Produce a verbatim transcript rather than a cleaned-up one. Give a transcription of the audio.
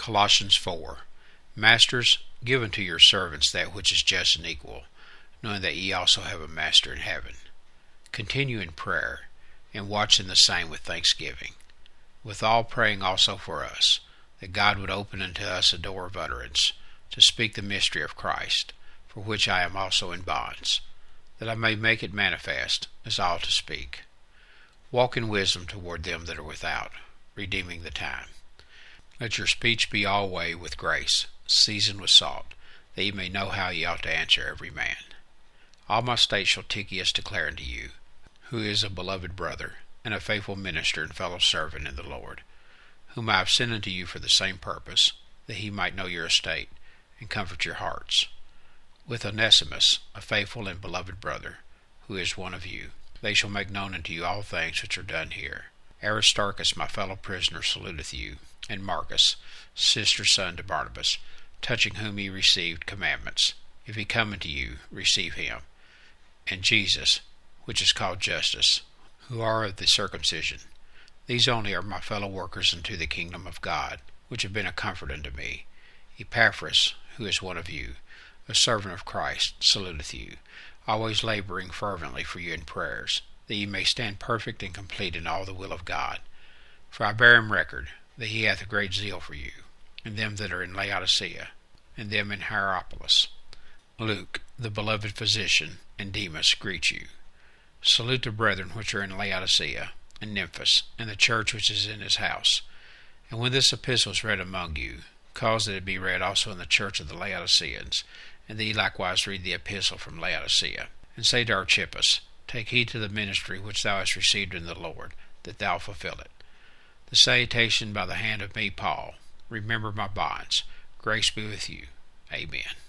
Colossians four. Masters, give unto your servants that which is just and equal, knowing that ye also have a master in heaven. Continue in prayer, and watch in the same with thanksgiving. Withal praying also for us, that God would open unto us a door of utterance, to speak the mystery of Christ, for which I am also in bonds, that I may make it manifest, as I ought to speak. Walk in wisdom toward them that are without, redeeming the time. Let your speech be alway with grace, seasoned with salt, that ye may know how ye ought to answer every man. All my state shall Tychicus declare unto you, who is a beloved brother, and a faithful minister and fellow servant in the Lord, whom I have sent unto you for the same purpose, that he might know your estate, and comfort your hearts. With Onesimus, a faithful and beloved brother, who is one of you, they shall make known unto you all things which are done here. Aristarchus, my fellow prisoner, saluteth you, and Marcus, sister's son to Barnabas, touching whom ye received commandments. If he come unto you, receive him. And Jesus, which is called Justus, who are of the circumcision. These only are my fellow workers unto the kingdom of God, which have been a comfort unto me. Epaphras, who is one of you, a servant of Christ, saluteth you, always laboring fervently for you in prayers, that ye may stand perfect and complete in all the will of God. For I bear him record, that he hath a great zeal for you, and them that are in Laodicea, and them in Hierapolis. Luke, the beloved physician, and Demas greet you. Salute the brethren which are in Laodicea, and Nymphas, and the church which is in his house. And when this epistle is read among you, cause that it be read also in the church of the Laodiceans, and that ye likewise read the epistle from Laodicea. And say to Archippus, take heed to the ministry which thou hast received in the Lord, that thou fulfill it. The salutation by the hand of me, Paul. Remember my bonds. Grace be with you. Amen.